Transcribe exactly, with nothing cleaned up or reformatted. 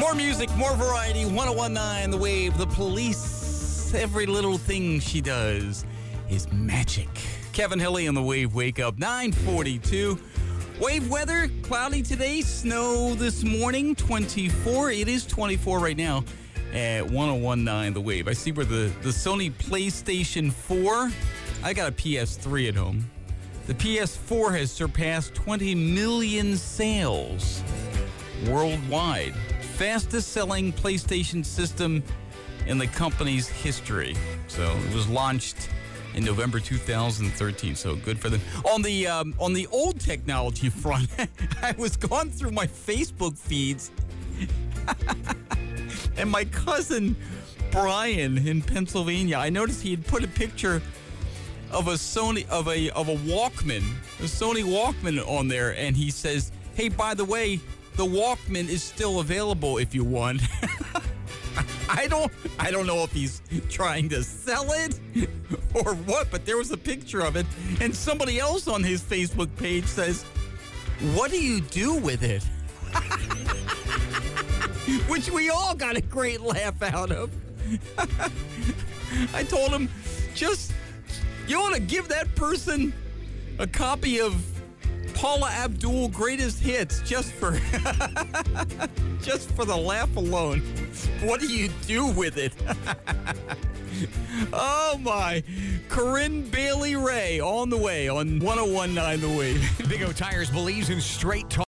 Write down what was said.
More music, more variety. one oh one point nine The Wave. The Police. Every little thing she does is magic. Kevin Hilly on The Wave Wake Up. nine forty-two. Wave weather, cloudy today. Snow this morning, twenty-four. It is twenty-four right now at one oh one point nine The Wave. I see where the, the Sony PlayStation four, I got a P S three at home. The P S four has surpassed twenty million sales worldwide. Fastest selling PlayStation system in the company's history. So it was launched in November two thousand thirteen. So good for them. On the um, on the old technology front, I was going through my Facebook feeds, and my cousin Brian in Pennsylvania, I noticed he had put a picture of a Sony of a of a Walkman, a Sony Walkman on there, and he says, "Hey, by the way, the Walkman is still available if you want." I don't I don't know if he's trying to sell it or what, but there was a picture of it, and somebody else on his Facebook page says, "What do you do with it?" Which we all got a great laugh out of. I told him, just, you want to give that person a copy of Paula Abdul Greatest Hits just for just for the laugh alone. What do you do with it? Oh my. Corinne Bailey Ray on the way on one oh one point nine The Wave. Big O Tires believes in straight talk.